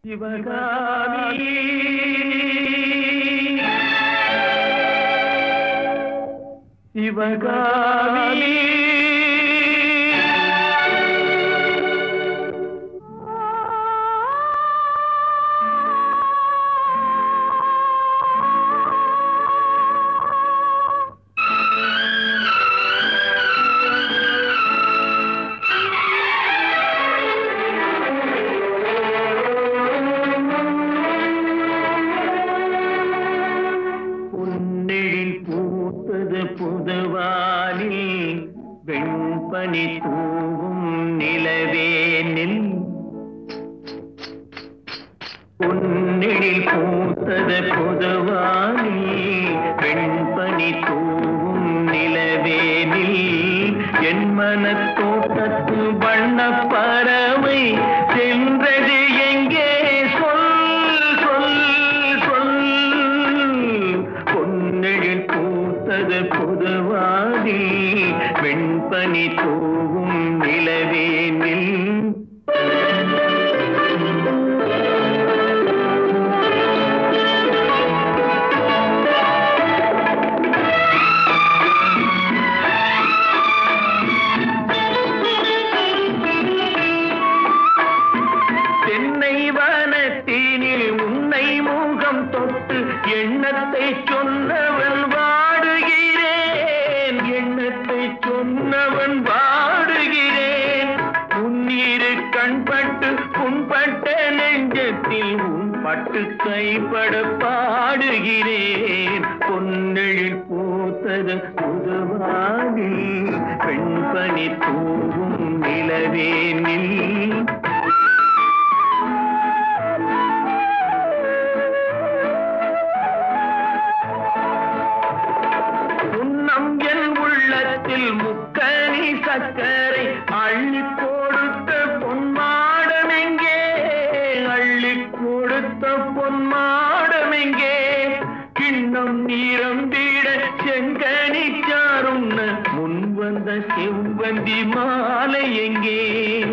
சிவகாமி சிவகாமி புதுவானில் வெண்பனி தூவும் நிலவேனில் பொன்னில் பூத்தது புதுவானில் வெண்பனி தூவும் நிலவேனில் என் மனத்தோட்டத்து வண்ண பறவை சென்றது எங்கே சொல் சொல் சொல் பொன்னில் பூத்தது புதுவாதி வெண்பனி தூவும் நிலவேனில் தென்னை வனத்தினில் உன்னை முகம் தொட்டு எண்ணத்தை சொன்னவன் வாடுகிறேன் எண்ணத்தை சொன்னவன் வாடுகிறேன் உன்னிரு கண்பட்டு புண்பட்ட நெஞ்சத்தில் உன் பட்டு கைப்பட பாடுகிறேன் பொன்னெழில் பூத்தது புதுவாகி பெண்பனி தூவும் நிலவேனில் முக்கனி சக்கரை அள்ளி கொடுத்த பொன்மாடமெங்கே அள்ளி கொடுத்த பொன்மாடமெங்கே கிண்ணம் நீரம்பிட செங்கனி சாருண்ண முன் வந்த செவ்வந்தி மாலை எங்கே